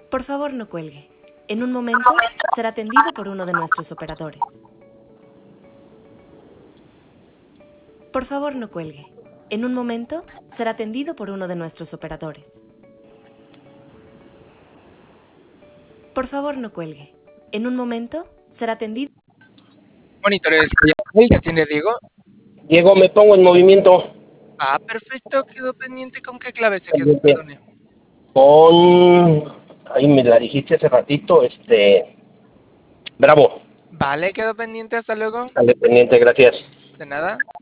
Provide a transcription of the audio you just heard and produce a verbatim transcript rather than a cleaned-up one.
Por favor, no cuelgue. En un momento será atendido por uno de nuestros operadores. Por favor, no cuelgue. En un momento será atendido por uno de nuestros operadores. Por favor, no cuelgue. En un momento será atendido. Monitores, ¿qué tiene Diego? Diego, me pongo en movimiento. Ah, perfecto, quedó pendiente. ¿Con qué clave se quedó? Perdone. Con... Ahí me la dijiste hace ratito, este... Bravo. Vale, quedó pendiente, hasta luego. Dale pendiente, gracias. De nada.